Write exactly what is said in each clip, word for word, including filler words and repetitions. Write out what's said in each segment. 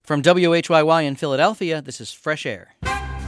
From W H Y Y in Philadelphia, this is Fresh Air.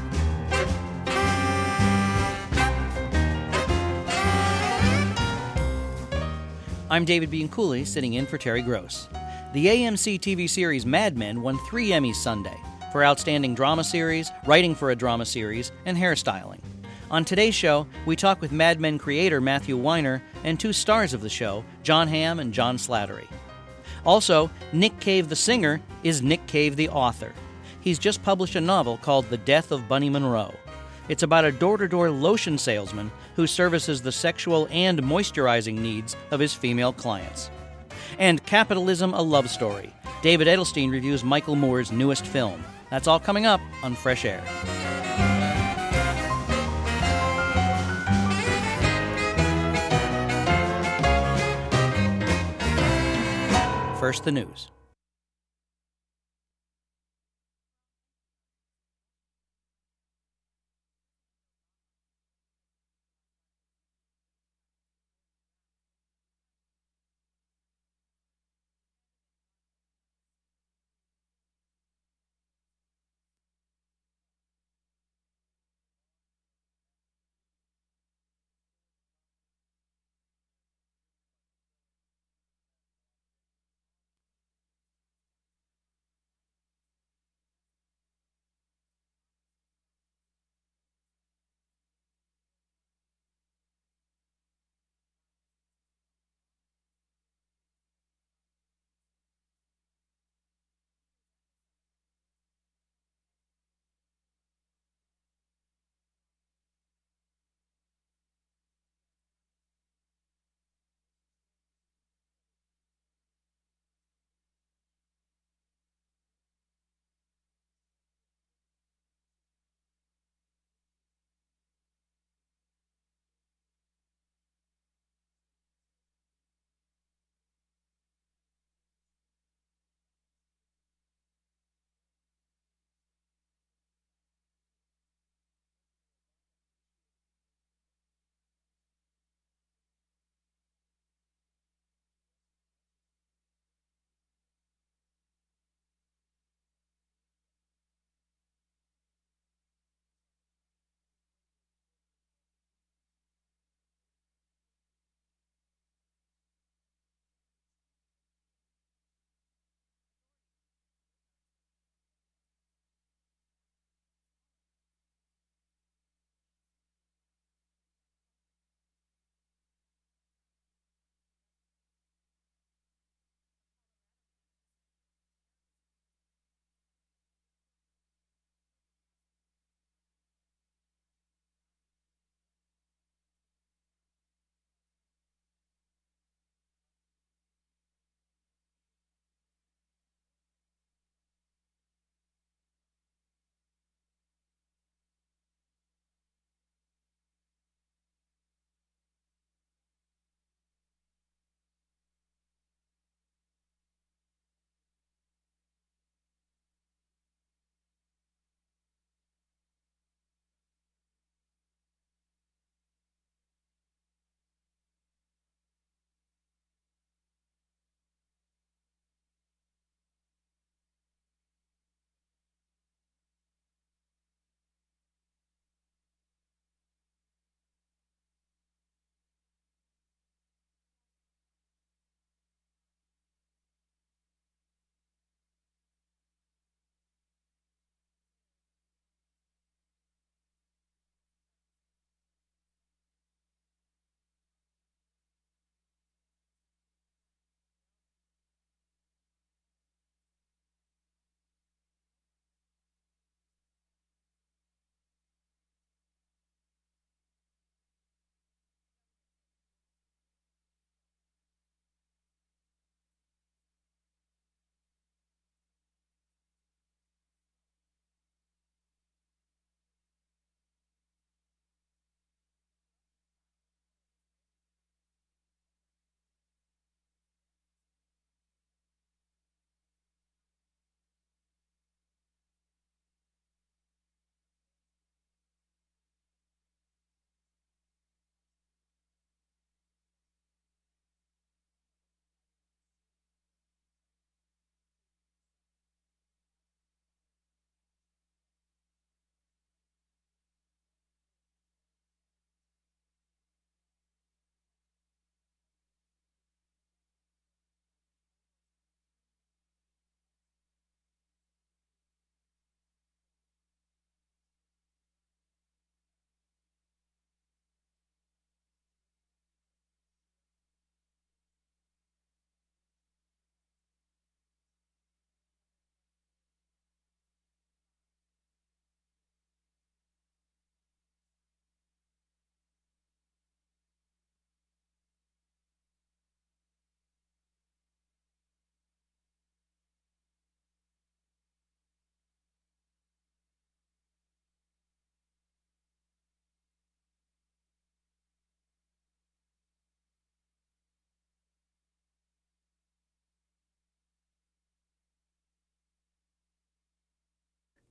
I'm David Bianculli, sitting in for Terry Gross. The A M C T V series Mad Men won three Emmys Sunday for Outstanding Drama Series, Writing for a Drama Series, and Hairstyling. On today's show, we talk with Mad Men creator Matthew Weiner and two stars of the show, Jon Hamm and John Slattery. Also, Nick Cave the singer is Nick Cave the author. He's just published a novel called The Death of Bunny Monroe. It's about a door-to-door lotion salesman who services the sexual and moisturizing needs of his female clients. And Capitalism, a Love Story. David Edelstein reviews Michael Moore's newest film. That's all coming up on Fresh Air. First, the news.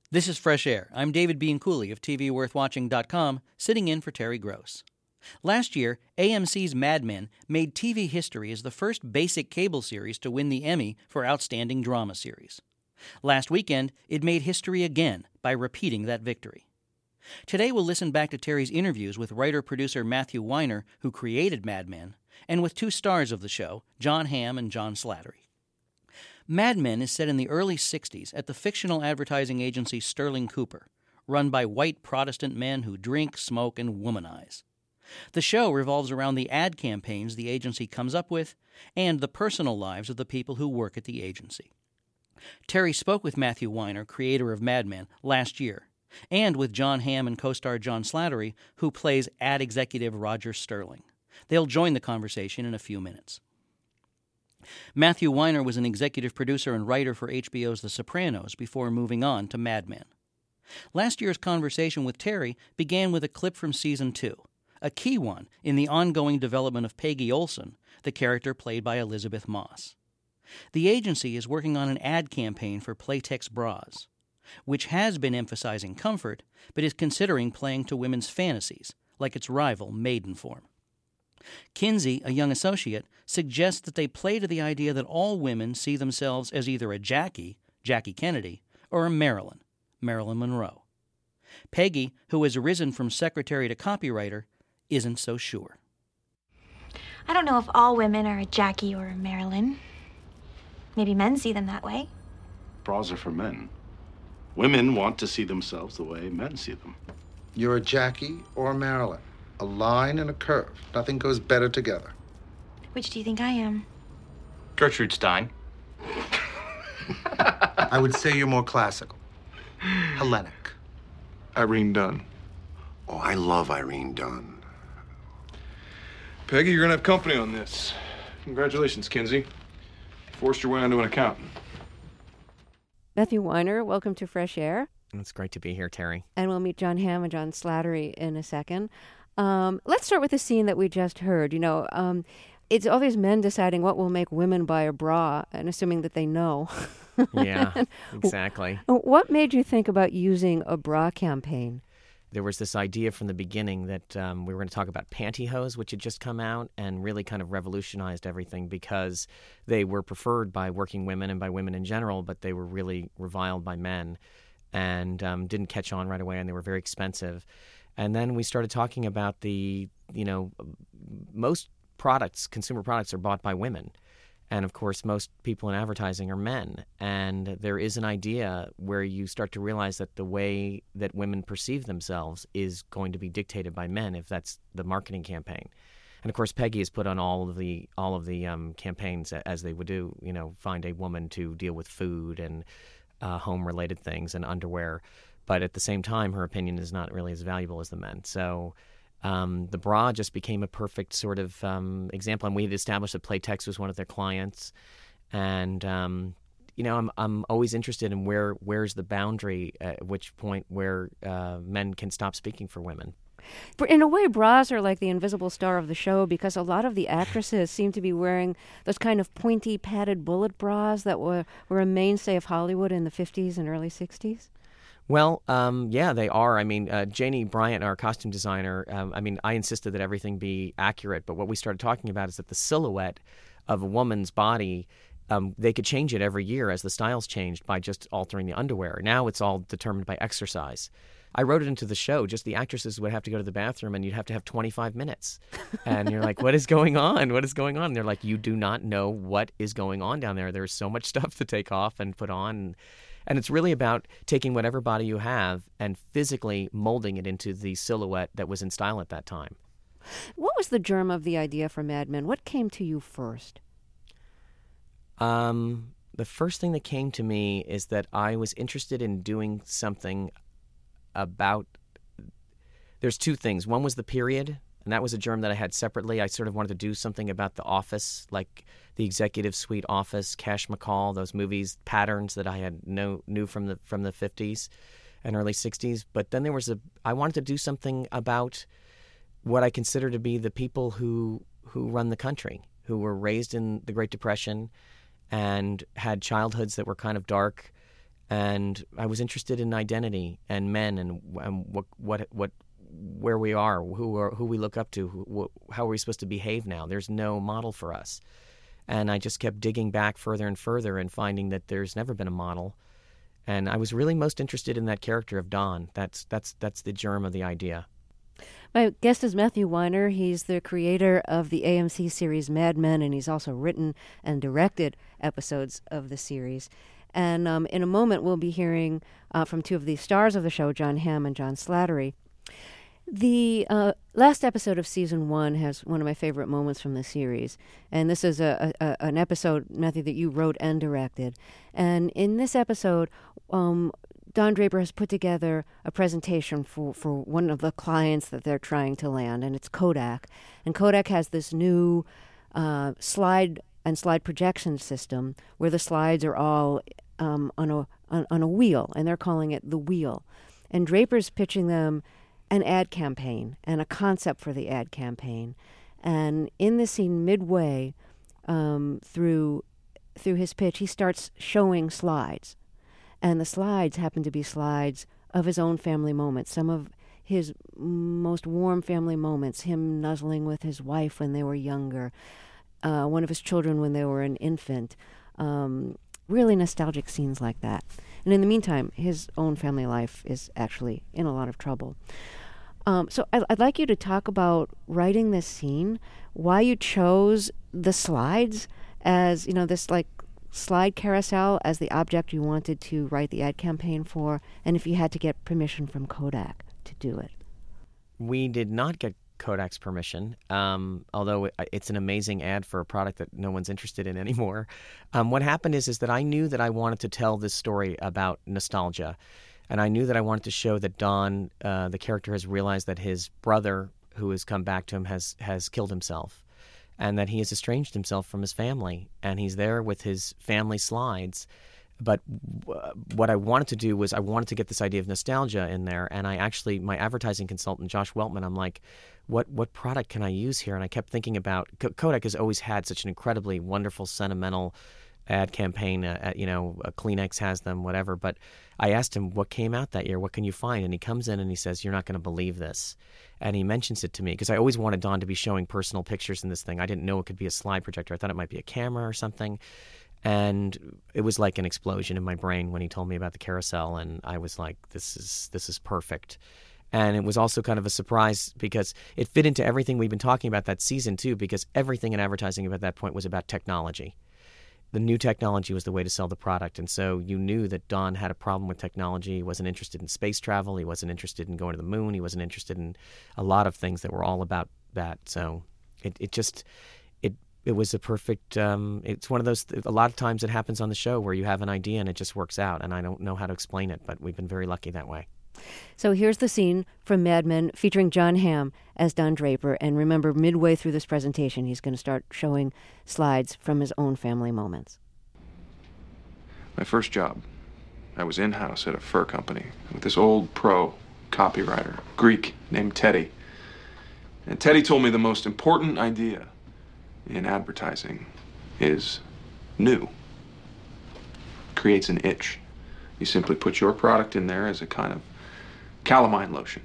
This is Fresh Air. I'm David Bean Cooley of T V Worth Watching dot com, sitting in for Terry Gross. Last year, A M C's Mad Men made T V history as the first basic cable series to win the Emmy for Outstanding Drama Series. Last weekend, it made history again by repeating that victory. Today, we'll listen back to Terry's interviews with writer-producer Matthew Weiner, who created Mad Men, and with two stars of the show, Jon Hamm and John Slattery. Mad Men is set in the early sixties at the fictional advertising agency Sterling Cooper, run by white Protestant men who drink, smoke, and womanize. The show revolves around the ad campaigns the agency comes up with and the personal lives of the people who work at the agency. Terry spoke with Matthew Weiner, creator of Mad Men, last year, and with Jon Hamm and co-star John Slattery, who plays ad executive Roger Sterling. They'll join the conversation in a few minutes. Matthew Weiner was an executive producer and writer for H B O's The Sopranos before moving on to Mad Men. Last year's conversation with Terry began with a clip from Season two, a key one in the ongoing development of Peggy Olson, the character played by Elizabeth Moss. The agency is working on an ad campaign for Playtex bras, which has been emphasizing comfort, but is considering playing to women's fantasies, like its rival Maidenform. Kinsey, a young associate, suggests that they play to the idea that all women see themselves as either a Jackie, Jackie Kennedy, or a Marilyn, Marilyn Monroe. Peggy, who has risen from secretary to copywriter, isn't so sure. I don't know if all women are a Jackie or a Marilyn. Maybe men see them that way. Bras are for men. Women want to see themselves the way men see them. You're a Jackie or a Marilyn. A line and a curve. Nothing goes better together. Which do you think I am? Gertrude Stein. I would say you're more classical. Hellenic. Irene Dunn. Oh, I love Irene Dunn. Peggy, you're gonna have company on this. Congratulations, Kinsey. Forced your way onto an accountant. Matthew Weiner, welcome to Fresh Air. It's great to be here, Terry. And we'll meet Jon Hamm and John Slattery in a second. Um, let's start with the scene that we just heard. You know, um, it's all these men deciding what will make women buy a bra and assuming that they know. Yeah, exactly. What made you think about using a bra campaign? There was this idea from the beginning that um, we were going to talk about pantyhose, which had just come out and really kind of revolutionized everything because they were preferred by working women and by women in general, but they were really reviled by men and um, didn't catch on right away, and they were very expensive. And then we started talking about the, you know, most products, consumer products, are bought by women. And, of course, most people in advertising are men. And there is an idea where you start to realize that the way that women perceive themselves is going to be dictated by men if that's the marketing campaign. And, of course, Peggy has put on all of the all of the um, campaigns as they would do, you know, find a woman to deal with food and uh, home-related things and underwear. But at the same time, her opinion is not really as valuable as the men. So um, the bra just became a perfect sort of um, example. And we had established that Playtex was one of their clients. And, um, you know, I'm I'm always interested in where where's the boundary, at which point where uh, men can stop speaking for women. In a way, bras are like the invisible star of the show because a lot of the actresses seem to be wearing those kind of pointy, padded bullet bras that were, were a mainstay of Hollywood in the fifties and early sixties. Well, um, yeah, they are. I mean, uh, Janie Bryant, our costume designer, um, I mean, I insisted that everything be accurate, but what we started talking about is that the silhouette of a woman's body, um, they could change it every year as the styles changed by just altering the underwear. Now it's all determined by exercise. I wrote it into the show, just the actresses would have to go to the bathroom and you'd have to have twenty-five minutes. And you're like, what is going on? What is going on? And they're like, you do not know what is going on down there. There's so much stuff to take off and put on. And it's really about taking whatever body you have and physically molding it into the silhouette that was in style at that time. What was the germ of the idea for Mad Men? What came to you first? Um, the first thing that came to me is that I was interested in doing something about... There's two things. One was the period, and that was a germ that I had separately. I sort of wanted to do something about the office, like the Executive Suite Office, Cash McCall, those movies, patterns that I had know, knew from the from the fifties and early sixties. But then there was a, I wanted to do something about what I consider to be the people who who run the country, who were raised in the Great Depression and had childhoods that were kind of dark And I was interested in identity and men and, and what what what where we are, who are who we look up to, who, how are we supposed to behave now? There's no model for us. And I just kept digging back further and further and finding that there's never been a model. And I was really most interested in that character of Don. That's that's that's the germ of the idea. My guest is Matthew Weiner. He's the creator of the A M C series Mad Men, and he's also written and directed episodes of the series. And um, in a moment, we'll be hearing uh, from two of the stars of the show, Jon Hamm and John Slattery. The uh, last episode of season one has one of my favorite moments from the series. And this is a, a, an episode, Matthew, that you wrote and directed. And in this episode, um, Don Draper has put together a presentation for, for one of the clients that they're trying to land, and it's Kodak. And Kodak has this new uh, slide and slide projection system where the slides are all um, on a on, on a wheel, and they're calling it the wheel. And Draper's pitching them an ad campaign and a concept for the ad campaign. And in the scene, midway um, through through his pitch, he starts showing slides. And the slides happen to be slides of his own family moments, some of his most warm family moments, him nuzzling with his wife when they were younger, uh, one of his children when they were an infant, um, really nostalgic scenes like that. And in the meantime, his own family life is actually in a lot of trouble. Um, so I'd, I'd like you to talk about writing this scene, why you chose the slides as, you know, this like slide carousel as the object you wanted to write the ad campaign for, and if you had to get permission from Kodak to do it. We did not get Kodak's permission, um, although it's an amazing ad for a product that no one's interested in anymore. Um, what happened is, is that I knew that I wanted to tell this story about nostalgia, and I knew that I wanted to show that Don, uh, the character, has realized that his brother, who has come back to him, has has killed himself, and that he has estranged himself from his family, and he's there with his family slides. But w- what I wanted to do was I wanted to get this idea of nostalgia in there, and I actually, my advertising consultant, Josh Weltman, I'm like, what what product can I use here? And I kept thinking about, K- Kodak has always had such an incredibly wonderful, sentimental ad campaign. Uh, you know, uh, Kleenex has them, whatever. But I asked him, what came out that year? What can you find? And he comes in and he says, you're not going to believe this. And he mentions it to me because I always wanted Don to be showing personal pictures in this thing. I didn't know it could be a slide projector. I thought it might be a camera or something. And it was like an explosion in my brain when he told me about the carousel. And I was like, this is this is perfect. And it was also kind of a surprise because it fit into everything we've been talking about that season, too, because everything in advertising at that point was about technology. The new technology was the way to sell the product. And so you knew that Don had a problem with technology. He wasn't interested in space travel. He wasn't interested in going to the moon. He wasn't interested in a lot of things that were all about that. So it, it just, it it was a perfect, um, it's one of those, a lot of times it happens on the show where you have an idea and it just works out. And I don't know how to explain it, but we've been very lucky that way. So here's the scene from Mad Men featuring Jon Hamm as Don Draper. And remember, midway through this presentation, he's going to start showing slides from his own family moments. My first job, I was in-house at a fur company with this old pro copywriter, Greek, named Teddy. And Teddy told me the most important idea in advertising is new. Creates an itch. You simply put your product in there as a kind of calamine lotion.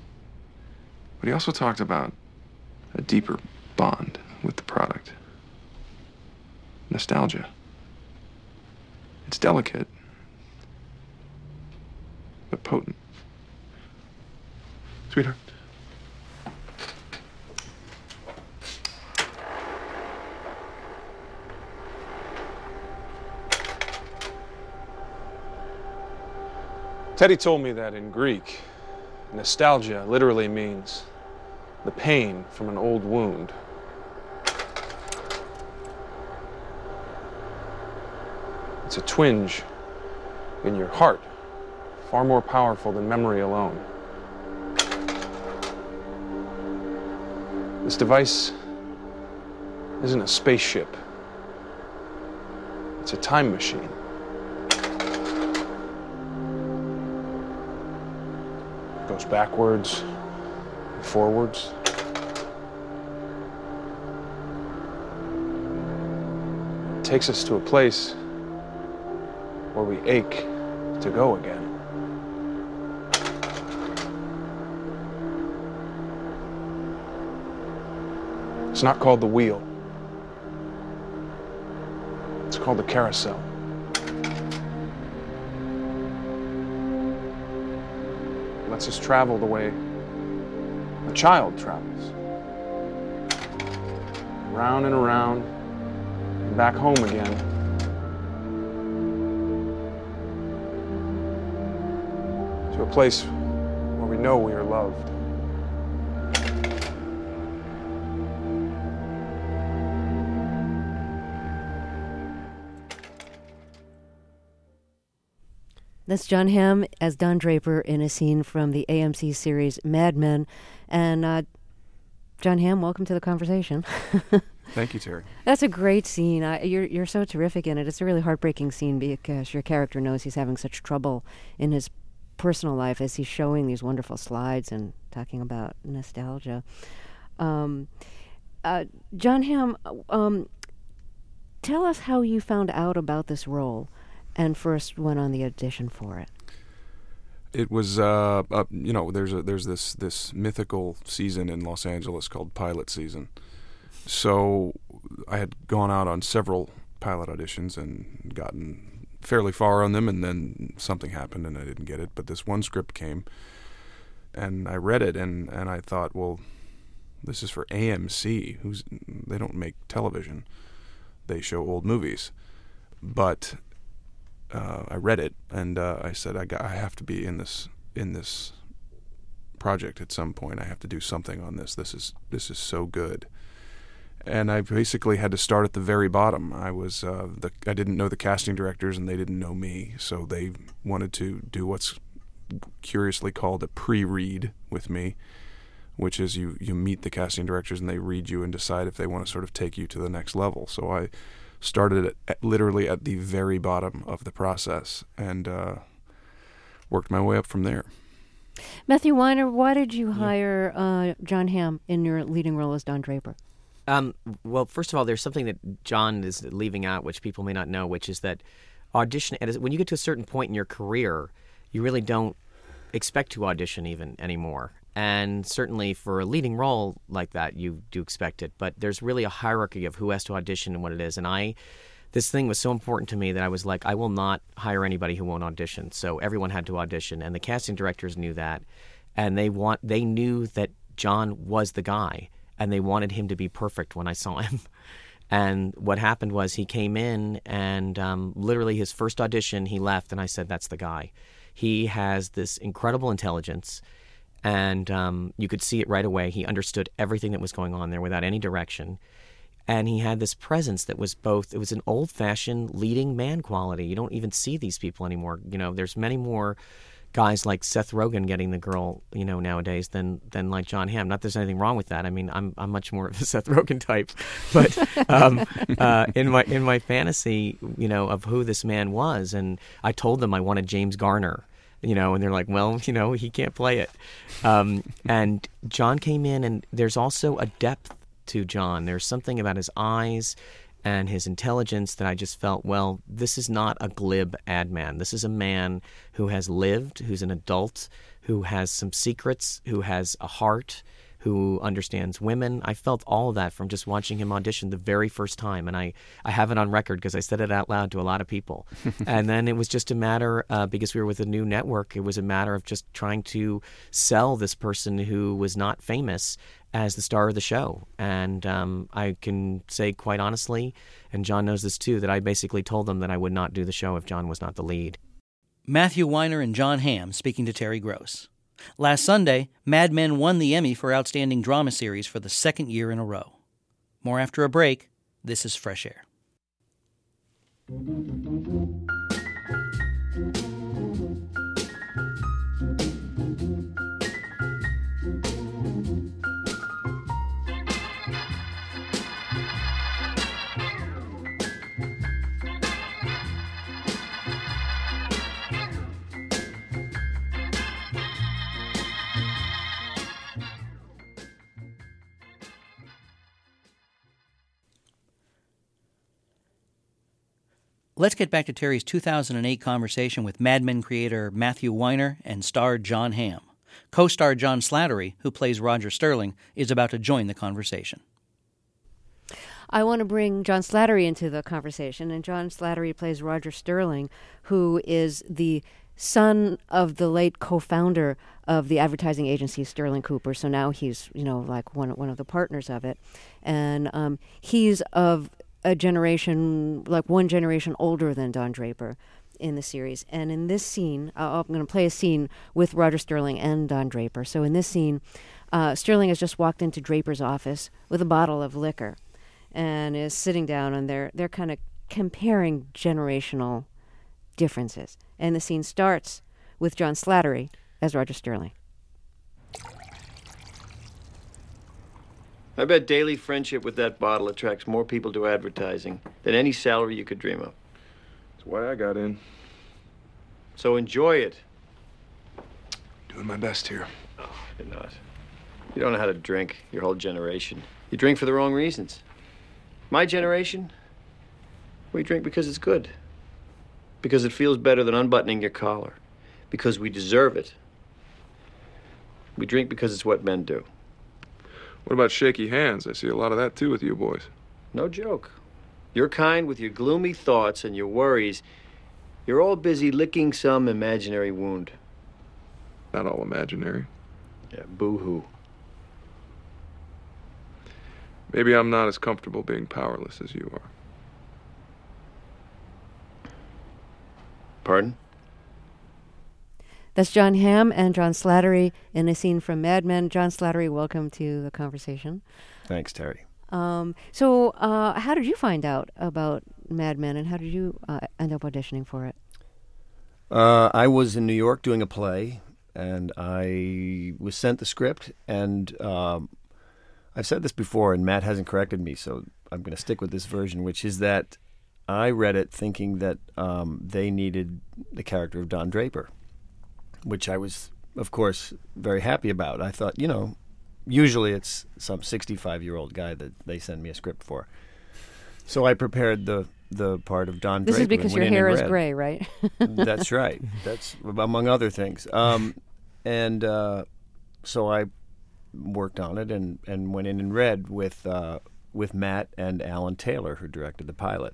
But he also talked about a deeper bond with the product. Nostalgia. It's delicate, but potent. Sweetheart. Teddy told me that in Greek, nostalgia literally means the pain from an old wound. It's a twinge in your heart, far more powerful than memory alone. This device isn't a spaceship. It's a time machine. Goes backwards and forwards. It takes us to a place where we ache to go again. It's not called the wheel. It's called the carousel. It lets us travel the way a child travels. Round and around, and back home again. To a place where we know we are loved. That's Jon Hamm as Don Draper in a scene from the A M C series Mad Men. And uh, Jon Hamm, welcome to the conversation. Thank you, Terry. That's a great scene. I, you're you're so terrific in it. It's a really heartbreaking scene because your character knows he's having such trouble in his personal life as he's showing these wonderful slides and talking about nostalgia. Um, uh, Jon Hamm, um, tell us how you found out about this role and first went on the audition for it. It was, uh, uh, you know, there's a, there's this this mythical season in Los Angeles called pilot season. So I had gone out on several pilot auditions and gotten fairly far on them, and then something happened and I didn't get it. But this one script came, and I read it, and, and I thought, well, this is for A M C. Who's they don't make television; they show old movies. But uh, I read it, and uh, I said, I, got, I have to be in this in this project at some point. I have to do something on this. This is this is so good. And I basically had to start at the very bottom. I was uh, the I didn't know the casting directors, and they didn't know me, so they wanted to do what's curiously called a pre-read with me, which is you, you meet the casting directors and they read you and decide if they want to sort of take you to the next level. So I started at, at, literally at the very bottom of the process and uh, worked my way up from there. Matthew Weiner, why did you hire uh, Jon Hamm in your leading role as Don Draper? Um, well, first of all, there's something that John is leaving out, which people may not know, which is that audition. When you get to a certain point in your career, you really don't expect to audition even anymore. And certainly for a leading role like that, you do expect it. But there's really a hierarchy of who has to audition and what it is. And I, this thing was so important to me that I was like, I will not hire anybody who won't audition. So everyone had to audition, and the casting directors knew that, and they want they knew that John was the guy. And they wanted him to be perfect when I saw him. And what happened was he came in, and um, literally his first audition, he left, and I said, that's the guy. He has this incredible intelligence, and um, you could see it right away. He understood everything that was going on there without any direction. And he had this presence that was both, it was an old-fashioned leading man quality. You don't even see these people anymore. You know, there's many more guys like Seth Rogen getting the girl, you know, nowadays than than like Jon Hamm. Not that there's anything wrong with that. I mean, I'm I'm much more of a Seth Rogen type, but um, uh, in my in my fantasy, you know, of who this man was, and I told them I wanted James Garner, you know, and they're like, well, you know, he can't play it. Um, and John came in, and there's also a depth to John. There's something about his eyes and his intelligence that I just felt, well, this is not a glib ad man. This is a man who has lived, who's an adult, who has some secrets, who has a heart, who understands women. I felt all of that from just watching him audition the very first time, and I, I have it on record because I said it out loud to a lot of people. And then it was just a matter, uh, because we were with a new network, it was a matter of just trying to sell this person who was not famous as the star of the show. And um, I can say quite honestly, and John knows this too, that I basically told them that I would not do the show if John was not the lead. Matthew Weiner and Jon Hamm speaking to Terry Gross. Last Sunday, Mad Men won the Emmy for Outstanding Drama Series for the second year in a row. More after a break. This is Fresh Air. Let's get back to Terry's two thousand eight conversation with Mad Men creator Matthew Weiner and star Jon Hamm. Co-star John Slattery, who plays Roger Sterling, is about to join the conversation. I want to bring John Slattery into the conversation, and John Slattery plays Roger Sterling, who is the son of the late co-founder of the advertising agency Sterling Cooper. So now he's, you know, like one one of the partners of it, and um, he's of a generation, like one generation older than Don Draper in the series. And in this scene, uh, I'm going to play a scene with Roger Sterling and Don Draper. So in this scene, uh, Sterling has just walked into Draper's office with a bottle of liquor, and is sitting down, and they're they're kind of comparing generational differences. And the scene starts with John Slattery as Roger Sterling. I bet daily friendship with that bottle attracts more people to advertising than any salary you could dream of. That's why I got in. So enjoy it. Doing my best here. Oh, you're not. You don't know how to drink, your whole generation. You drink for the wrong reasons. My generation, we drink because it's good. Because it feels better than unbuttoning your collar. Because we deserve it. We drink because it's what men do. What about shaky hands? I see a lot of that too with you boys. No joke. Your kind with your gloomy thoughts and your worries, you're all busy licking some imaginary wound. Not all imaginary. Yeah, boo-hoo. Maybe I'm not as comfortable being powerless as you are. Pardon? That's Jon Hamm and John Slattery in a scene from Mad Men. John Slattery, welcome to the conversation. Thanks, Terry. Um, so uh, how did you find out about Mad Men, and how did you uh, end up auditioning for it? Uh, I was in New York doing a play, and I was sent the script, and um, I've said this before, and Matt hasn't corrected me, so I'm going to stick with this version, which is that I read it thinking that um, they needed the character of Don Draper, which I was, of course, very happy about. I thought, you know, usually it's some sixty-five-year-old guy that they send me a script for. So I prepared the the part of Don this Draper. This is because your hair is gray, right? That's right. That's among other things. Um, and uh, so I worked on it and, and went in and read with uh, with Matt and Alan Taylor, who directed the pilot.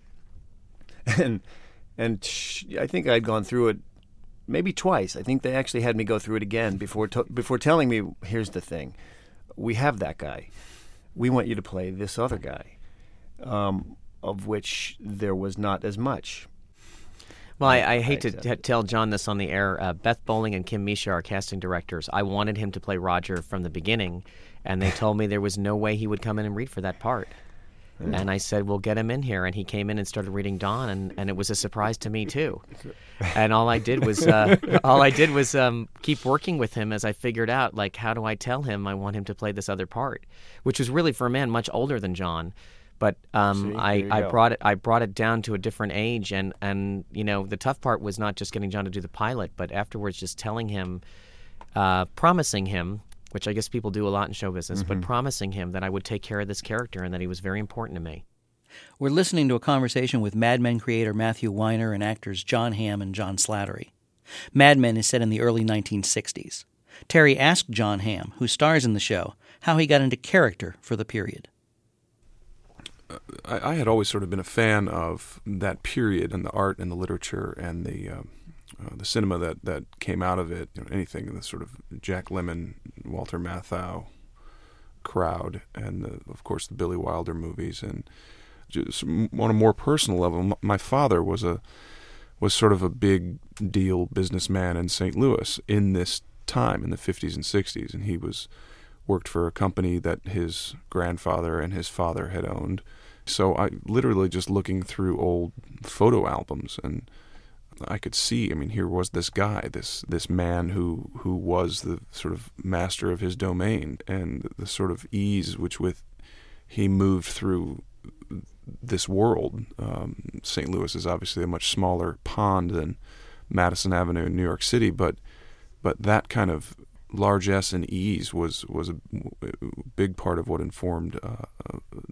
And and sh- I think I'd gone through it maybe twice. I think they actually had me go through it again before to- before telling me, here's the thing. We have that guy. We want you to play this other guy, um, of which there was not as much. Well, I, I hate I to t- tell John this on the air. Uh, Beth Bowling and Kim Misha are casting directors. I wanted him to play Roger from the beginning, and they told me there was no way he would come in and read for that part. Mm. And I said, we'll get him in here. And he came in and started reading Don, and, and it was a surprise to me, too. And all I did was uh, all I did was um, keep working with him as I figured out, like, how do I tell him I want him to play this other part, which was really for a man much older than John. But um, See, I, I go. brought it I brought it down to a different age, and, and you know the tough part was not just getting John to do the pilot, but afterwards just telling him, uh, promising him, which I guess people do a lot in show business, mm-hmm. but promising him that I would take care of this character and that he was very important to me. We're listening to a conversation with Mad Men creator Matthew Weiner and actors Jon Hamm and John Slattery. Mad Men is set in the early nineteen sixties. Terry asked Jon Hamm, who stars in the show, how he got into character for the period. I, I had always sort of been a fan of that period and the art and the literature and the uh, uh, the cinema that, that came out of it. You know, anything in the sort of Jack Lemmon, Walter Matthau crowd, and the, of course the Billy Wilder movies. And just on a more personal level, my father was a was sort of a big deal businessman in Saint Louis in this time in the fifties and sixties, and he was. Worked for a company that his grandfather and his father had owned. So I literally just looking through old photo albums, and I could see, I mean, here was this guy, this this man who, who was the sort of master of his domain, and the sort of ease which with he moved through this world. Um, Saint Louis is obviously a much smaller pond than Madison Avenue in New York City, but but that kind of largesse and ease was was a big part of what informed uh,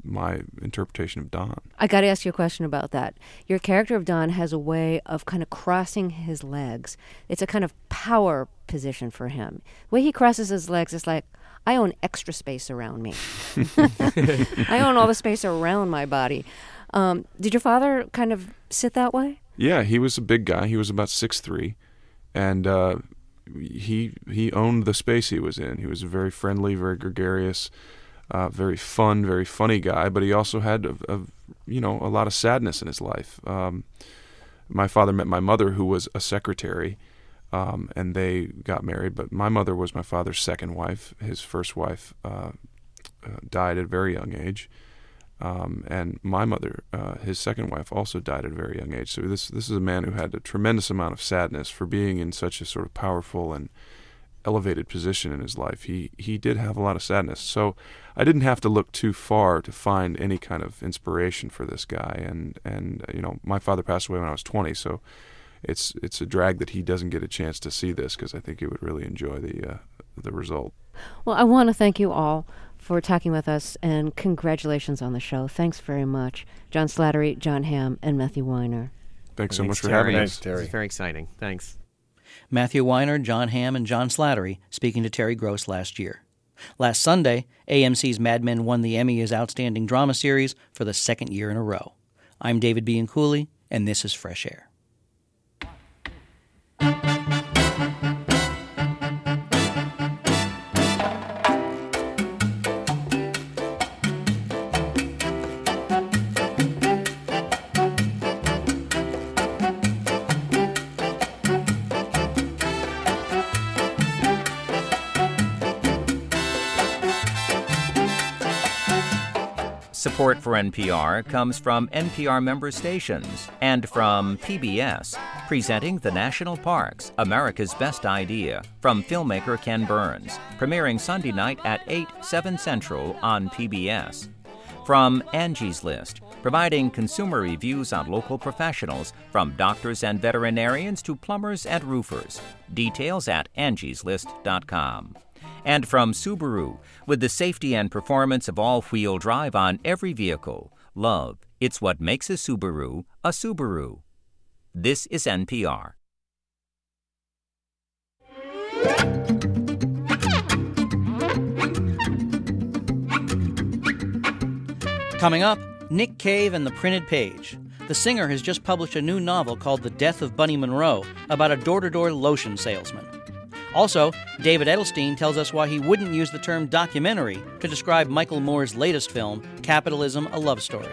my interpretation of Don. I got to ask you a question about that. Your character of Don has a way of kind of crossing his legs. It's a kind of power position for him. The way he crosses his legs is like, I own extra space around me. I own all the space around my body. Um, did your father kind of sit that way? Yeah, he was a big guy. He was about six three, and uh, he he owned the space he was in. He was a very friendly, very gregarious, uh, very fun, very funny guy. But he also had a, a you know a lot of sadness in his life. Um, my father met my mother, who was a secretary. Um, and they got married, but my mother was my father's second wife. His first wife uh, uh, died at a very young age, um, and my mother, uh, his second wife, also died at a very young age. So this this is a man who had a tremendous amount of sadness for being in such a sort of powerful and elevated position in his life. He he did have a lot of sadness. So I didn't have to look too far to find any kind of inspiration for this guy. And and you know, my father passed away when I was twenty, so. It's it's a drag that he doesn't get a chance to see this, because I think he would really enjoy the uh, the result. Well, I want to thank you all for talking with us, and congratulations on the show. Thanks very much, John Slattery, Jon Hamm, and Matthew Weiner. Thanks so Thanks, much for Terry. having Thanks, us. Terry. This is very exciting. Thanks. Matthew Weiner, Jon Hamm, and John Slattery speaking to Terry Gross last year. Last Sunday, A M C's Mad Men won the Emmy as Outstanding Drama Series for the second year in a row. I'm David Bianculli, and this is Fresh Air. Support for N P R comes from N P R member stations and from P B S, presenting The National Parks, America's Best Idea, from filmmaker Ken Burns, premiering Sunday night at eight, seven Central on P B S. From Angie's List, providing consumer reviews on local professionals, from doctors and veterinarians to plumbers and roofers. Details at angies list dot com. And from Subaru, with the safety and performance of all-wheel drive on every vehicle. Love, it's what makes a Subaru a Subaru. This is N P R. Coming up, Nick Cave and the Printed Page. The singer has just published a new novel called The Death of Bunny Monroe, about a door-to-door lotion salesman. Also, David Edelstein tells us why he wouldn't use the term documentary to describe Michael Moore's latest film, Capitalism, a Love Story.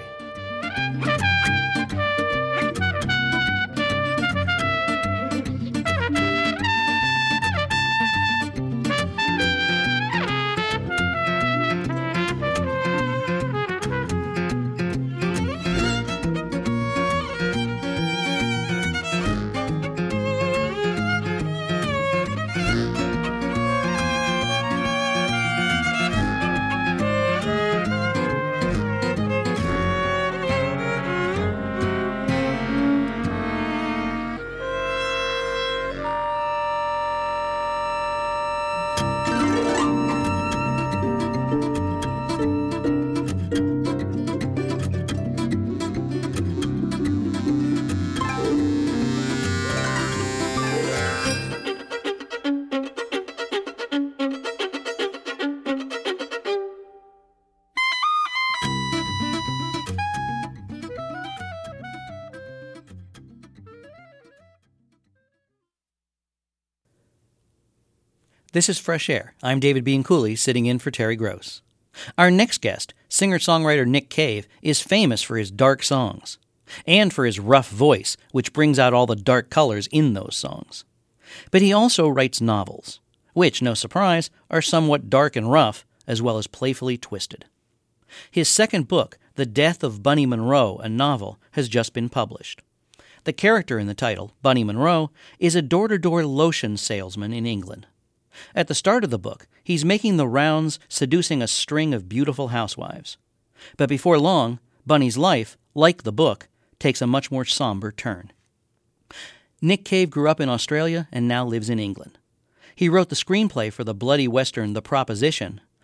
This is Fresh Air. I'm David Bianculli, sitting in for Terry Gross. Our next guest, singer-songwriter Nick Cave, is famous for his dark songs, and for his rough voice, which brings out all the dark colors in those songs. But he also writes novels, which, no surprise, are somewhat dark and rough, as well as playfully twisted. His second book, The Death of Bunny Monroe, a novel, has just been published. The character in the title, Bunny Monroe, is a door-to-door lotion salesman in England. At the start of the book, he's making the rounds, seducing a string of beautiful housewives. But before long, Bunny's life, like the book, takes a much more somber turn. Nick Cave grew up in Australia and now lives in England. He wrote the screenplay for the bloody western The Proposition,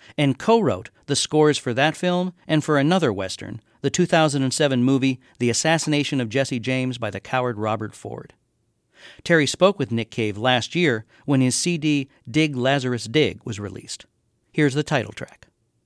and co-wrote the scores for that film and for another Western, the two thousand seven movie The Assassination of Jesse James by the Coward Robert Ford. Terry spoke with Nick Cave last year when his C D Dig Lazarus Dig was released. Here's the title track.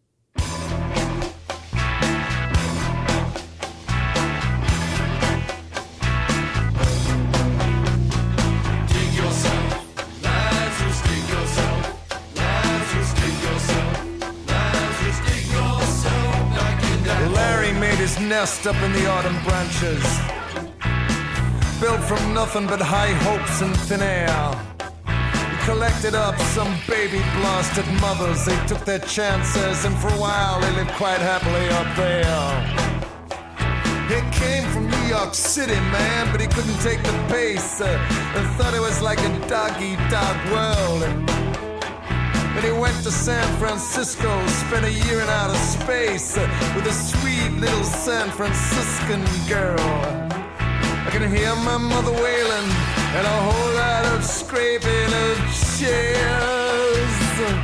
His nest up in the autumn branches, built from nothing but high hopes and thin air. He collected up some baby blasted mothers. They took their chances, and for a while they lived quite happily up there. He came from New York City, man, but he couldn't take the pace, uh, and thought it was like a dog-eat-dog world. And then he went to San Francisco, spent a year in outer space uh, with a sweet little San Franciscan girl. I can hear my mother wailing and a whole lot of scraping of chairs.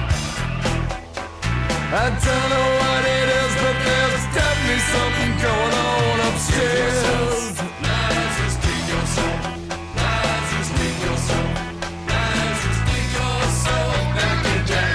I don't know what it is, but there's definitely something going on upstairs. Lazarus, dig yourself. Lazarus, dig yourself. Lazarus, dig yourself back in that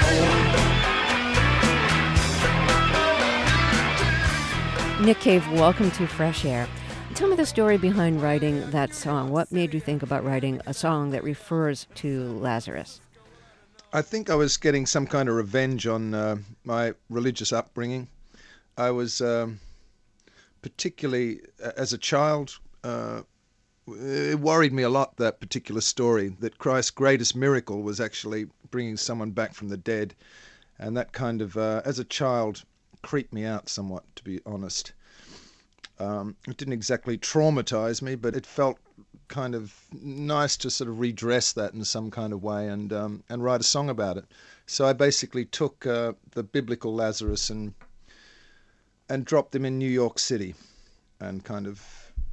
hole. Nick Cave, welcome to Fresh Air. Tell me the story behind writing that song. What made you think about writing a song that refers to Lazarus? I think I was getting some kind of revenge on uh, my religious upbringing. I was um, particularly, uh, as a child, uh, it worried me a lot, that particular story, that Christ's greatest miracle was actually bringing someone back from the dead. And that kind of, uh, as a child, creeped me out somewhat, to be honest. Um, it didn't exactly traumatize me, but it felt kind of nice to sort of redress that in some kind of way and um, and write a song about it. So I basically took uh, the biblical Lazarus and and dropped him in New York City, and kind of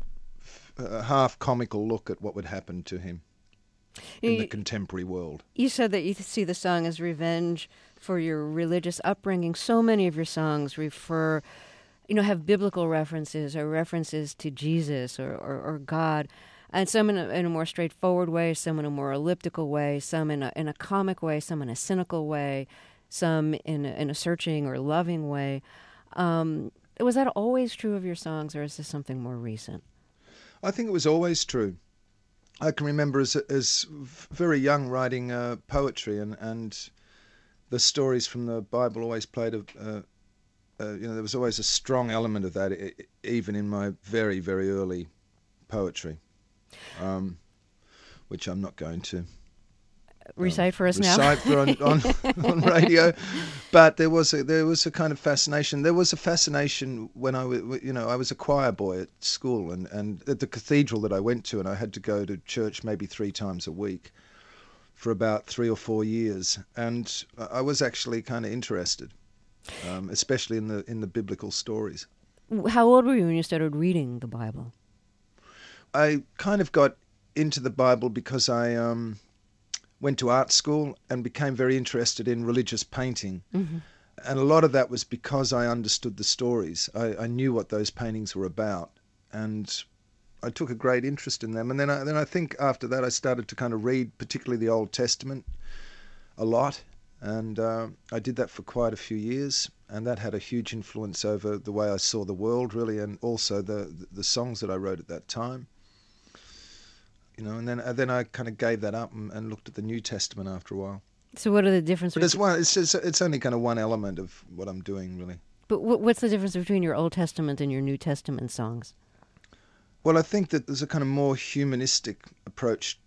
a half comical look at what would happen to him in you, the contemporary world. You said that you see the song as revenge for your religious upbringing. So many of your songs refer, you know, have biblical references or references to Jesus or, or, or God. And some in a, in a more straightforward way, some in a more elliptical way, some in a, in a comic way, some in a cynical way, some in a, in a searching or loving way. Um, was that always true of your songs, or is this something more recent? I think it was always true. I can remember as as very young writing uh, poetry, and, and the stories from the Bible always played a, uh, uh, you know, there was always a strong element of that, even in my very, very early poetry. Um, which I'm not going to recite um, for us recite now. for on, on, on radio, but there was a there was a kind of fascination. There was a fascination when I was, you know, I was a choir boy at school, and, and at the cathedral that I went to, and I had to go to church maybe three times a week for about three or four years, and I was actually kind of interested, um, especially in the in the biblical stories. How old were you when you started reading the Bible? I kind of got into the Bible because I um, went to art school and became very interested in religious painting. Mm-hmm. And a lot of that was because I understood the stories. I, I knew what those paintings were about, and I took a great interest in them. And then I, then I think after that I started to kind of read particularly the Old Testament a lot. And uh, I did that for quite a few years. And that had a huge influence over the way I saw the world, really, and also the the songs that I wrote at that time. You know, and then and then I kind of gave that up and, and looked at the New Testament after a while. So what are the differences? But it's one. It's just, it's only kind of one element of what I'm doing, really. But what's the difference between your Old Testament and your New Testament songs? Well, I think that there's a kind of more humanistic approach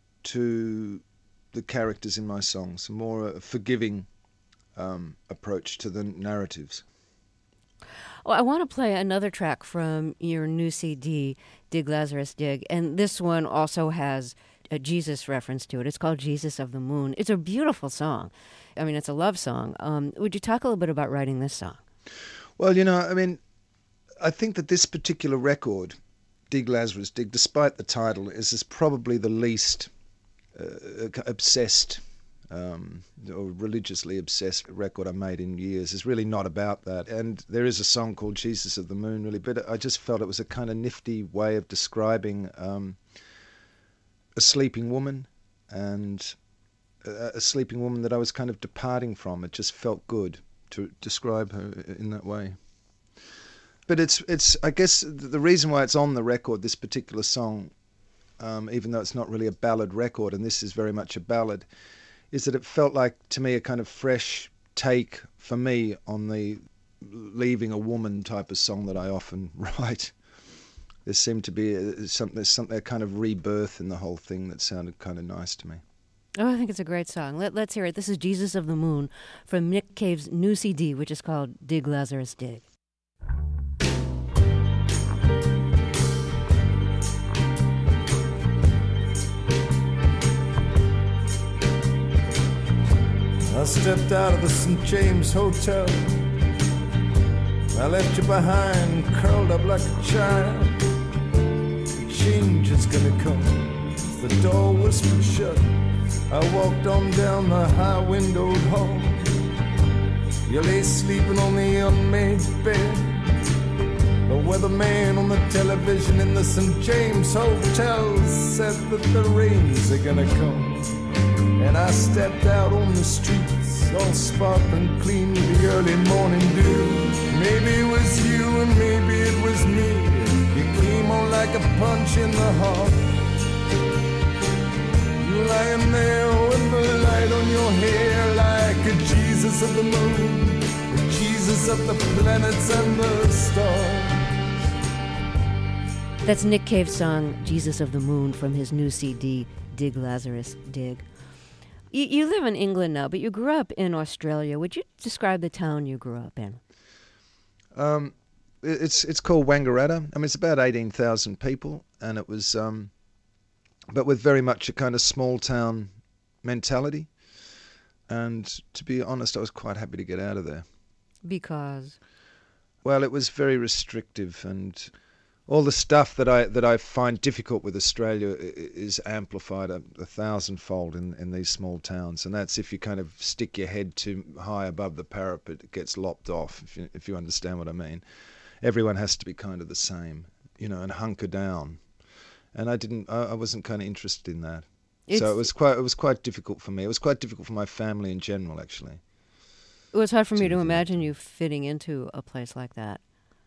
to the characters in my songs, a more a forgiving um, approach to the narratives. Well, I want to play another track from your new C D, Dig Lazarus Dig, and this one also has a Jesus reference to it. It's called Jesus of the Moon. It's a beautiful song. I mean, it's a love song. Um, would you talk a little bit about writing this song? Well, you know, I mean, I think that this particular record, Dig Lazarus Dig, despite the title, is, is probably the least uh, obsessed um, or religiously obsessed record I made in years. It's really not about that. And there is a song called Jesus of the Moon, really, but I just felt it was a kind of nifty way of describing um, a sleeping woman, and a, a sleeping woman that I was kind of departing from. It just felt good to describe her in that way. But it's, it's I guess the reason why it's on the record, this particular song, um, even though it's not really a ballad record, and this is very much a ballad, is that it felt like, to me, a kind of fresh take for me on the leaving a woman type of song that I often write. There seemed to be a, some, there's something, a kind of rebirth in the whole thing that sounded kind of nice to me. Oh, I think it's a great song. Let, let's hear it. This is Jesus of the Moon from Nick Cave's new C D, which is called Dig Lazarus Dig. I stepped out of the Saint James Hotel. I left you behind, curled up like a child. The change is gonna come. The door whispered shut. I walked on down the high-windowed hall. You lay sleeping on the unmade bed. The weatherman on the television in the Saint James Hotel said that the rains are gonna come. And I stepped out on the streets, all sparkling clean with the early morning dew. Maybe it was you and maybe it was me. You came on like a punch in the heart. You lying there with the light on your hair, like a Jesus of the moon, the Jesus of the planets and the stars. That's Nick Cave's song, Jesus of the Moon, from his new C D, Dig Lazarus Dig. You, you live in England now, but you grew up in Australia. Would you describe the town you grew up in? Um, it's it's called Wangaratta. I mean, it's about eighteen thousand people, and it was, um, but with very much a kind of small town mentality. And to be honest, I was quite happy to get out of there. Because? Well, it was very restrictive, and all the stuff that I that I find difficult with Australia is amplified a, a thousandfold in, in these small towns, and that's if you kind of stick your head too high above the parapet, it gets lopped off. If you, if you understand what I mean, everyone has to be kind of the same, you know, and hunker down. And I didn't, I, I wasn't kind of interested in that. It's, so it was quite it was quite difficult for me. It was quite difficult for my family in general, actually. It was hard for me to imagine you fitting into a place like that.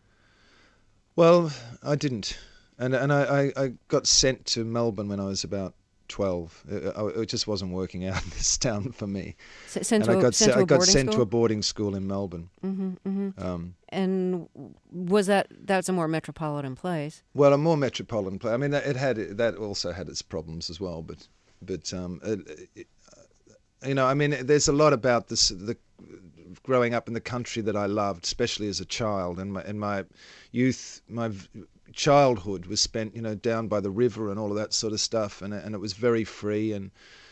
Well, I didn't, and and I, I, I got sent to Melbourne when I was about twelve. It, it just wasn't working out in this town for me. S- sent and to I got, a, sent se- to a I got boarding sent school? to a boarding school in Melbourne. Mm-hmm, mm-hmm. Um, and was that that's a more metropolitan place? Well, a more metropolitan place. I mean, it had that also had its problems as well, but but um, it, it, you know, I mean, there's a lot about this the. growing up in the country that I loved, especially as a child, and my and my youth, my childhood was spent, you know, down by the river and all of that sort of stuff, and and it was very free and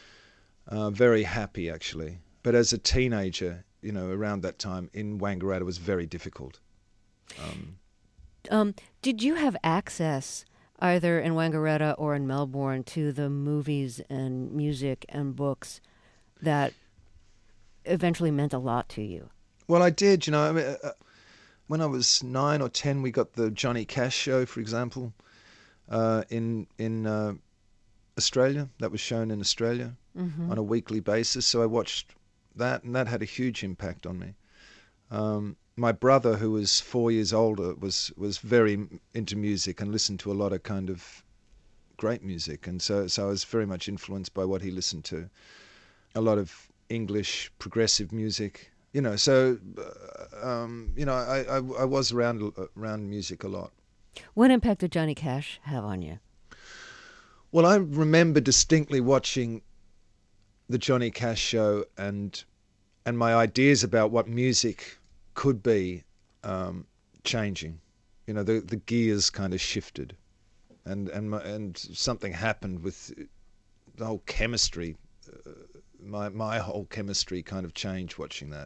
uh, very happy actually. But as a teenager, you know, around that time in Wangaratta was very difficult. Um, um, did you have access either in Wangaratta or in Melbourne to the movies and music and books that eventually meant a lot to you? Well, I did, you know. I mean, uh, when I was nine or ten, we got the Johnny Cash show, for example, uh, in in uh, Australia. That was shown in Australia mm-hmm. on a weekly basis. So I watched that, and that had a huge impact on me. Um, my brother, who was four years older, was was very into music and listened to a lot of kind of great music, and so so I was very much influenced by what he listened to. A lot of English progressive music, you know. So, uh, um, you know, I, I I was around around music a lot. What impact did Johnny Cash have on you? Well, I remember distinctly watching the Johnny Cash show, and and my ideas about what music could be um, changing. You know, the the gears kind of shifted, and and my, and something happened with the whole chemistry. Uh, My my whole chemistry kind of changed watching that.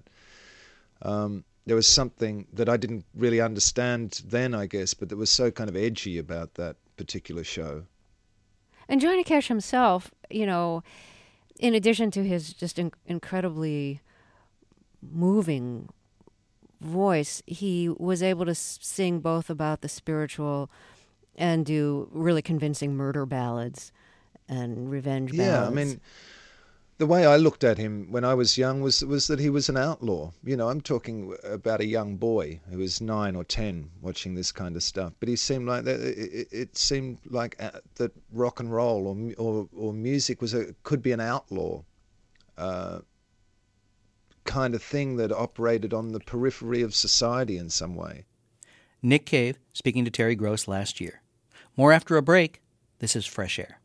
Um, there was something that I didn't really understand then, I guess, but that was so kind of edgy about that particular show. And Johnny Cash himself, you know, in addition to his just in- incredibly moving voice, he was able to s- sing both about the spiritual and do really convincing murder ballads and revenge ballads. Yeah, I mean, the way I looked at him when I was young was was that he was an outlaw. You know, I'm talking about a young boy who was nine or ten watching this kind of stuff. But he seemed like that. It, it seemed like that rock and roll or or, or music was a could be an outlaw uh, kind of thing that operated on the periphery of society in some way. Nick Cave speaking to Terry Gross last year. More after a break. This is Fresh Air.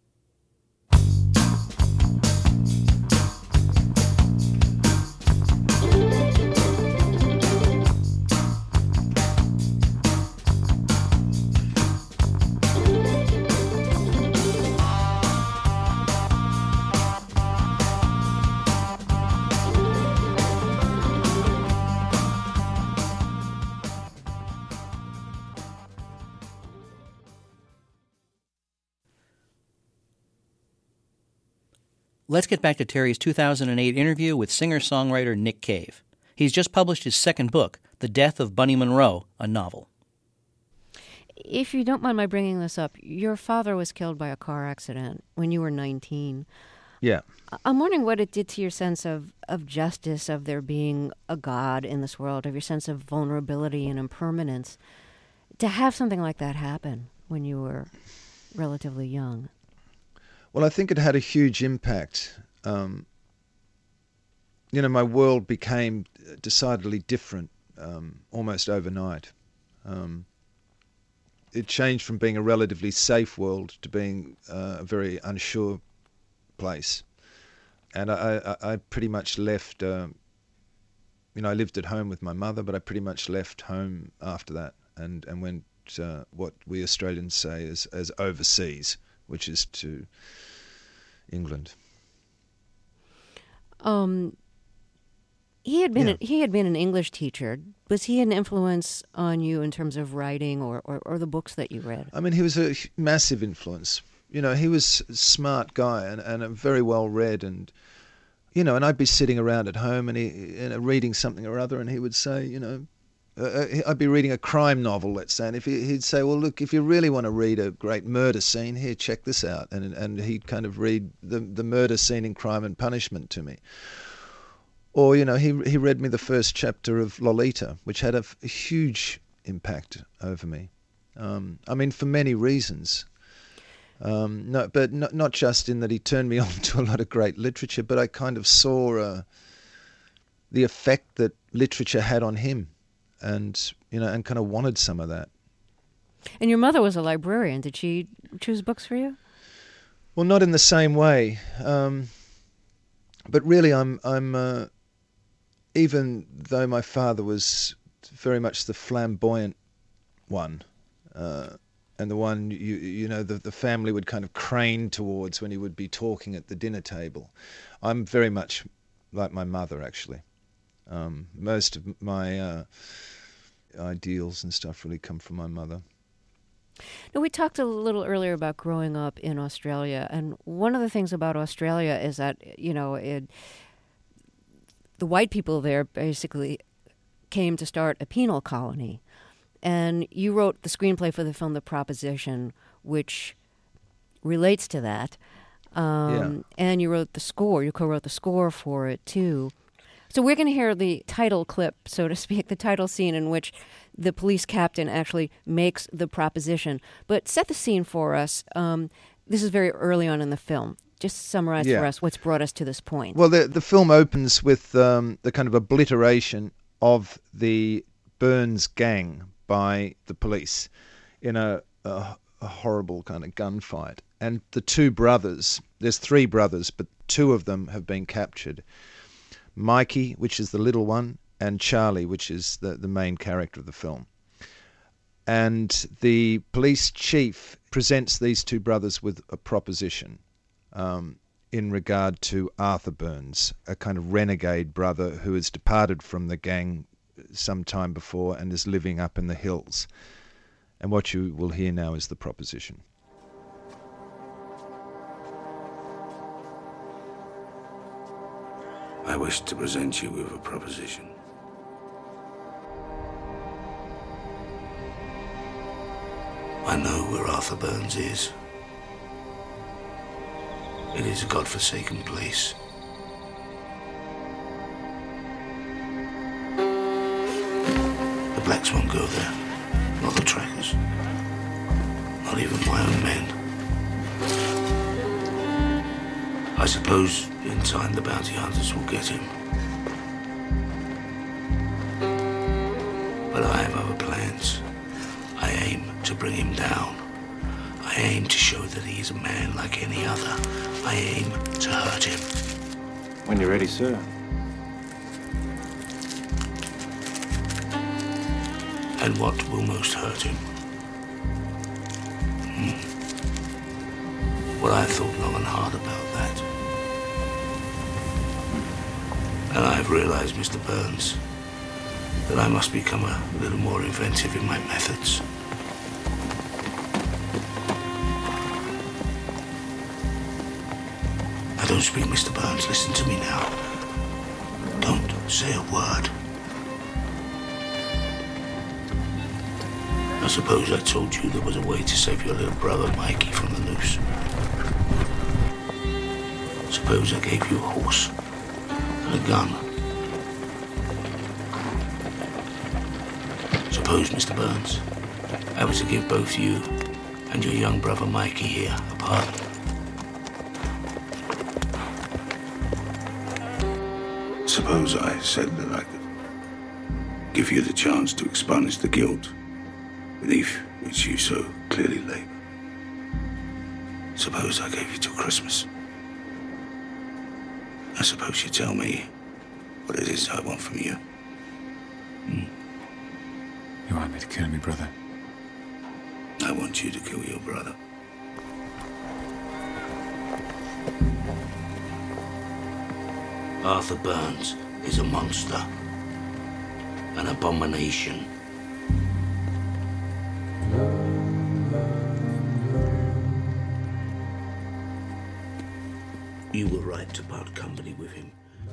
Let's get back to Terry's two thousand eight interview with singer-songwriter Nick Cave. He's just published his second book, The Death of Bunny Monroe, a novel. If you don't mind my bringing this up, your father was killed by a car accident when you were nineteen. Yeah. I'm wondering what it did to your sense of, of justice, of there being a God in this world, of your sense of vulnerability and impermanence, to have something like that happen when you were relatively young. Well, I think it had a huge impact. Um, you know, my world became decidedly different um, almost overnight. Um, it changed from being a relatively safe world to being uh, a very unsure place. And I, I, I pretty much left, uh, you know, I lived at home with my mother, but I pretty much left home after that and, and went uh, what we Australians say as, as overseas, which is to England. Um, he had been Yeah. a, he had been an English teacher. Was he an influence on you in terms of writing or, or, or the books that you read? I mean, he was a h- massive influence. You know, he was a smart guy and, and a very well read, and you know, and I'd be sitting around at home and he you know, reading something or other, and he would say, you know, uh, I'd be reading a crime novel, let's say, and if he, he'd say, well, look, if you really want to read a great murder scene, here, check this out, and and he'd kind of read the the murder scene in Crime and Punishment to me. Or, you know, he he read me the first chapter of Lolita, which had a, a huge impact over me. Um, I mean, for many reasons. Um, no, but not not just in that he turned me on to a lot of great literature, but I kind of saw uh, the effect that literature had on him, and you know, and kind of wanted some of that. And your mother was a librarian. Did she choose books for you? Well, not in the same way, um, but really, I'm I'm uh, even though my father was very much the flamboyant one. Uh, And the one you you know the the family would kind of crane towards when he would be talking at the dinner table. I'm very much like my mother, actually. Um, most of my uh, ideals and stuff really come from my mother. Now, we talked a little earlier about growing up in Australia, and one of the things about Australia is that, you know, it, the white people there basically came to start a penal colony. And you wrote the screenplay for the film The Proposition, which relates to that. Um, Yeah. And you wrote the score. You co-wrote the score for it, too. So we're going to hear the title clip, so to speak, the title scene in which the police captain actually makes the proposition. But set the scene for us. Um, this is very early on in the film. Just summarize Yeah. for us what's brought us to this point. Well, the the film opens with um, the kind of obliteration of the Burns gang by the police in a, a, a horrible kind of gunfight. And the two brothers, there's three brothers, but two of them have been captured. Mikey, which is the little one, and Charlie, which is the, the main character of the film. And the police chief presents these two brothers with a proposition um, in regard to Arthur Burns, a kind of renegade brother who has departed from the gang some time before and is living up in the hills. And what you will hear now is the proposition. I wish to present you with a proposition. I know where Arthur Burns is. It is a godforsaken place. The blacks won't go there. Not the trackers. Not even my own men. I suppose in time the bounty hunters will get him. But I have other plans. I aim to bring him down. I aim to show that he is a man like any other. I aim to hurt him. When you're ready, sir. And what will most hurt him? Hmm. Well, I have thought long and hard about that. And I have realized, Mister Burns, that I must become a little more inventive in my methods. Now, don't speak, Mister Burns. Listen to me now. Don't say a word. I suppose I told you there was a way to save your little brother, Mikey, from the noose. Suppose I gave you a horse and a gun. Suppose, Mister Burns, I was to give both you and your young brother Mikey here a pardon. Suppose I said that I could give you the chance to expunge the guilt beneath which you so clearly labor. Suppose I gave you till Christmas. I suppose you tell me what it is I want from you. Hmm? You want me to kill me, brother? I want you to kill your brother. Arthur Burns is a monster, an abomination. You were right to part company with him.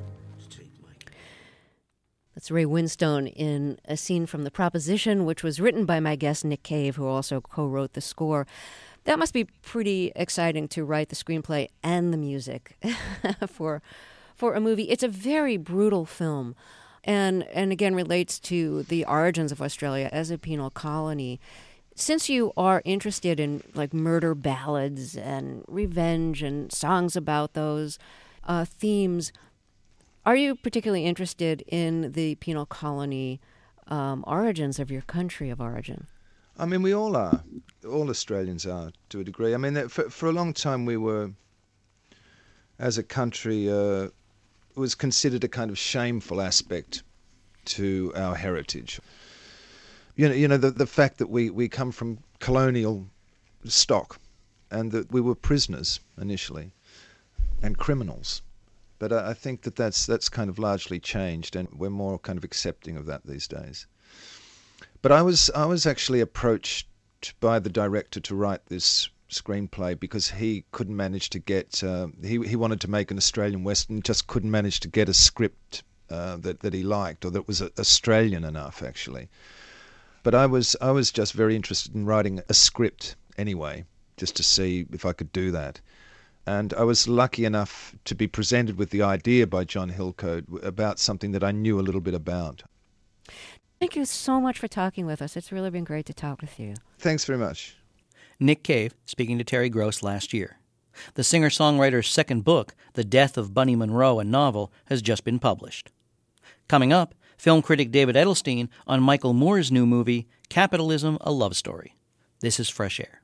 That's Ray Winstone in a scene from The Proposition, which was written by my guest Nick Cave, who also co-wrote the score. That must be pretty exciting to write the screenplay and the music for for a movie. It's a very brutal film, and and again relates to the origins of Australia as a penal colony. Since you are interested in like murder ballads and revenge and songs about those uh, themes, are you particularly interested in the penal colony um, origins of your country of origin? I mean, we all are. All Australians are, to a degree. I mean, for, for a long time we were, as a country, uh, it was considered a kind of shameful aspect to our heritage. You know, you know the, the fact that we, we come from colonial stock and that we were prisoners initially and criminals. But I think that that's, that's kind of largely changed, and we're more kind of accepting of that these days. But I was I was actually approached by the director to write this screenplay because he couldn't manage to get uh, he he wanted to make an Australian Western, just couldn't manage to get a script uh, that that he liked or that was Australian enough actually. But I was I was just very interested in writing a script anyway, just to see if I could do that. And I was lucky enough to be presented with the idea by John Hillcoat about something that I knew a little bit about. Thank you so much for talking with us. It's really been great to talk with you. Thanks very much. Nick Cave speaking to Terry Gross last year. The singer-songwriter's second book, The Death of Bunny Monroe, a novel, has just been published. Coming up, film critic David Edelstein on Michael Moore's new movie, Capitalism, A Love Story. This is Fresh Air.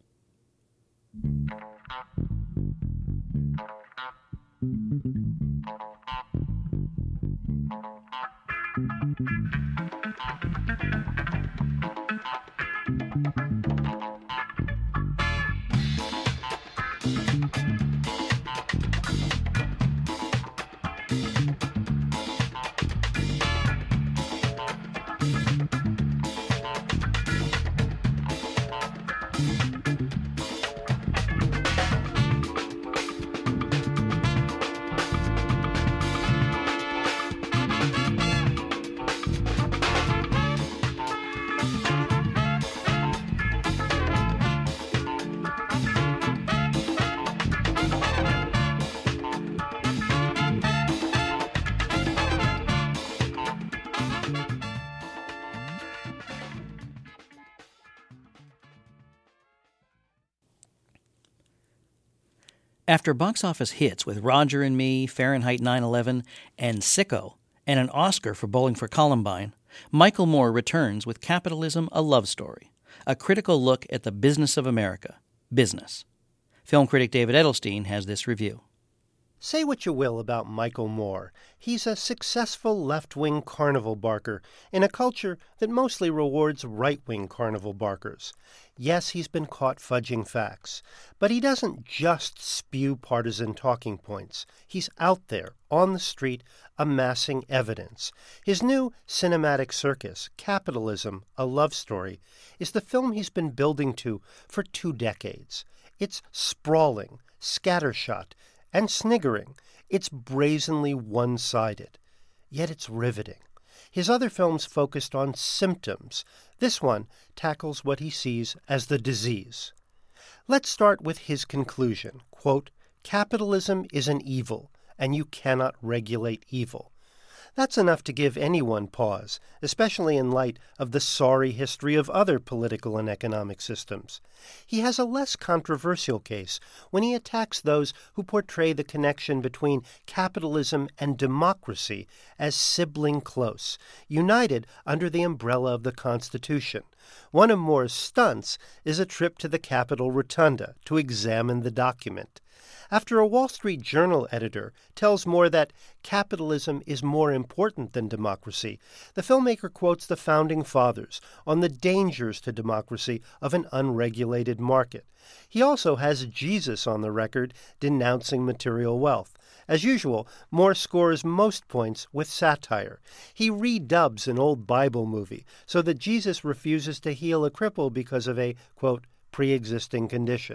After box office hits with Roger and Me, Fahrenheit nine eleven, and Sicko, and an Oscar for Bowling for Columbine, Michael Moore returns with Capitalism, a Love Story, a critical look at the business of America, business. Film critic David Edelstein has this review. Say what you will about Michael Moore. He's a successful left-wing carnival barker in a culture that mostly rewards right-wing carnival barkers. Yes, he's been caught fudging facts, but he doesn't just spew partisan talking points. He's out there, on the street, amassing evidence. His new cinematic circus, Capitalism, a Love Story, is the film he's been building to for two decades. It's sprawling, scattershot, and sniggering. It's brazenly one-sided. Yet it's riveting. His other films focused on symptoms. This one tackles what he sees as the disease. Let's start with his conclusion. Quote, "Capitalism is an evil, and you cannot regulate evil." That's enough to give anyone pause, especially in light of the sorry history of other political and economic systems. He has a less controversial case when he attacks those who portray the connection between capitalism and democracy as sibling close, united under the umbrella of the Constitution. One of Moore's stunts is a trip to the Capitol Rotunda to examine the document. After a Wall Street Journal editor tells Moore that capitalism is more important than democracy, the filmmaker quotes the Founding Fathers on the dangers to democracy of an unregulated market. He also has Jesus on the record denouncing material wealth. As usual, Moore scores most points with satire. He redubs an old Bible movie so that Jesus refuses to heal a cripple because of a, quote, pre-existing condition.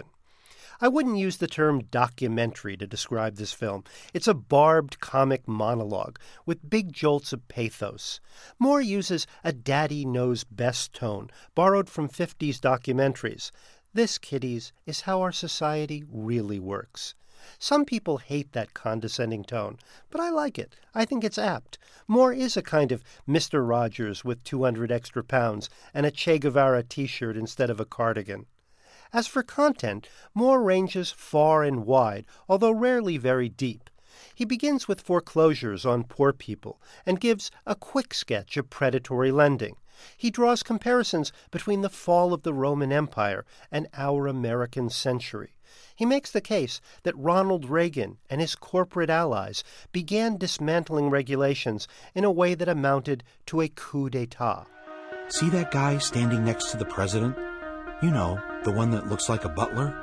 I wouldn't use the term documentary to describe this film. It's a barbed comic monologue with big jolts of pathos. Moore uses a daddy-knows-best tone, borrowed from fifties documentaries. This, kiddies, is how our society really works. Some people hate that condescending tone, but I like it. I think it's apt. Moore is a kind of Mister Rogers with two hundred extra pounds and a Che Guevara t-shirt instead of a cardigan. As for content, Moore ranges far and wide, although rarely very deep. He begins with foreclosures on poor people and gives a quick sketch of predatory lending. He draws comparisons between the fall of the Roman Empire and our American century. He makes the case that Ronald Reagan and his corporate allies began dismantling regulations in a way that amounted to a coup d'etat. See that guy standing next to the president? You know, the one that looks like a butler?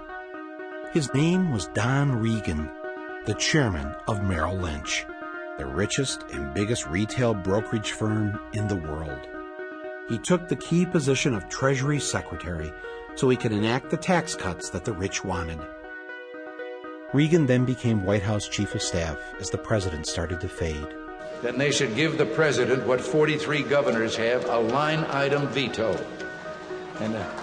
His name was Don Regan, the chairman of Merrill Lynch, the richest and biggest retail brokerage firm in the world. He took the key position of Treasury Secretary so he could enact the tax cuts that the rich wanted. Regan then became White House Chief of Staff as the president started to fade. Then they should give the president what forty-three governors have, a line-item veto. And uh,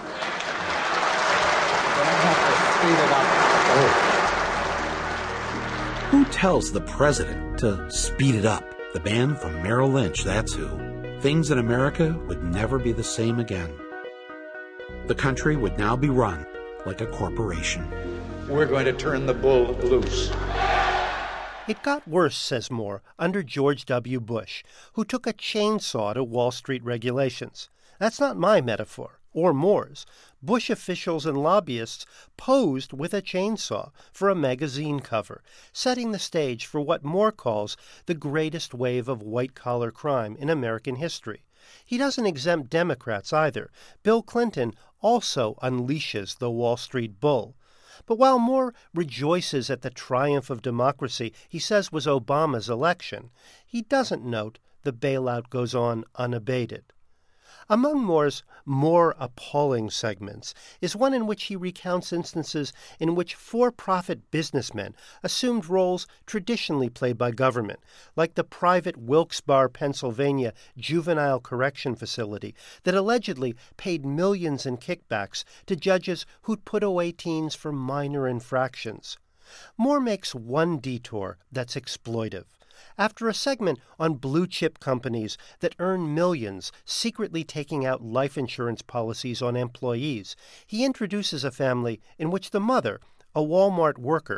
Oh. Who tells the president to speed it up? The man from Merrill Lynch, that's who. Things in America would never be the same again. The country would now be run like a corporation. We're going to turn the bull loose. It got worse, says Moore, under George W. Bush, who took a chainsaw to Wall Street regulations. That's not my metaphor, or Moore's. Bush officials and lobbyists posed with a chainsaw for a magazine cover, setting the stage for what Moore calls the greatest wave of white-collar crime in American history. He doesn't exempt Democrats either. Bill Clinton also unleashes the Wall Street bull. But while Moore rejoices at the triumph of democracy he says was Obama's election, he doesn't note the bailout goes on unabated. Among Moore's more appalling segments is one in which he recounts instances in which for-profit businessmen assumed roles traditionally played by government, like the private Wilkes-Barre, Pennsylvania juvenile correction facility that allegedly paid millions in kickbacks to judges who'd put away teens for minor infractions. Moore makes one detour that's exploitive. After a segment on blue-chip companies that earn millions secretly taking out life insurance policies on employees, he introduces a family in which the mother, a Walmart worker,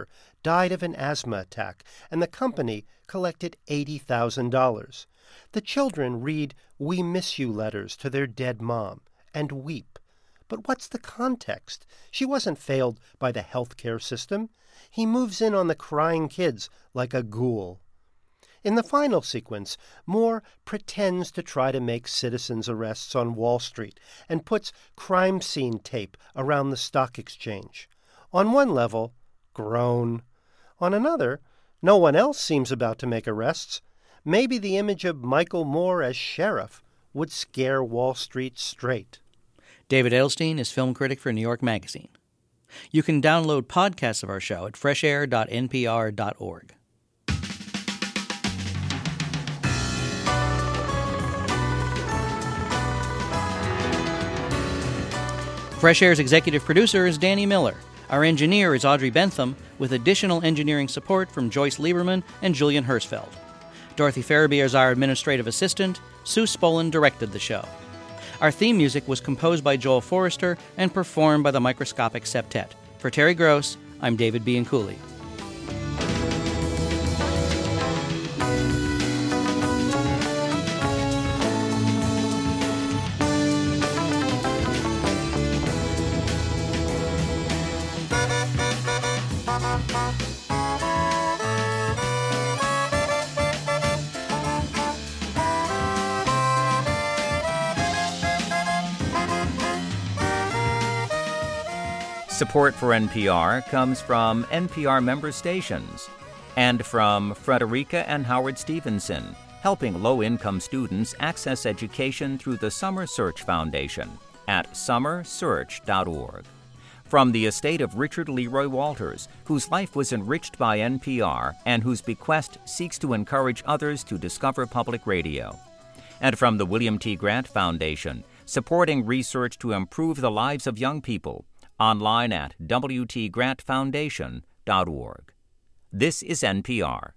died of an asthma attack, and the company collected eighty thousand dollars. The children read "We miss you" letters to their dead mom and weep. But what's the context? She wasn't failed by the health care system. He moves in on the crying kids like a ghoul. In the final sequence, Moore pretends to try to make citizens' arrests on Wall Street and puts crime scene tape around the stock exchange. On one level, groan. On another, no one else seems about to make arrests. Maybe the image of Michael Moore as sheriff would scare Wall Street straight. David Edelstein is film critic for New York Magazine. You can download podcasts of our show at fresh air dot n p r dot org. Fresh Air's executive producer is Danny Miller. Our engineer is Audrey Bentham, with additional engineering support from Joyce Lieberman and Julian Hersfeld. Dorothy Farabee is our administrative assistant. Sue Spolin directed the show. Our theme music was composed by Joel Forrester and performed by the Microscopic Septet. For Terry Gross, I'm David Bianculli. Support for N P R comes from N P R member stations and from Frederica and Howard Stevenson, helping low-income students access education through the Summer Search Foundation at summer search dot org. From the estate of Richard Leroy Walters, whose life was enriched by N P R and whose bequest seeks to encourage others to discover public radio. And from the William T. Grant Foundation, supporting research to improve the lives of young people, online at w t grant foundation dot org. This is N P R.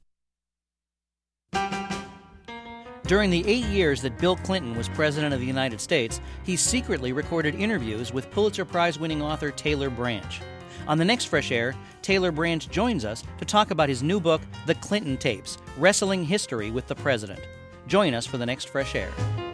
During the eight years that Bill Clinton was President of the United States, he secretly recorded interviews with Pulitzer Prize-winning author Taylor Branch. On the next Fresh Air, Taylor Branch joins us to talk about his new book, The Clinton Tapes, Wrestling History with the President. Join us for the next Fresh Air.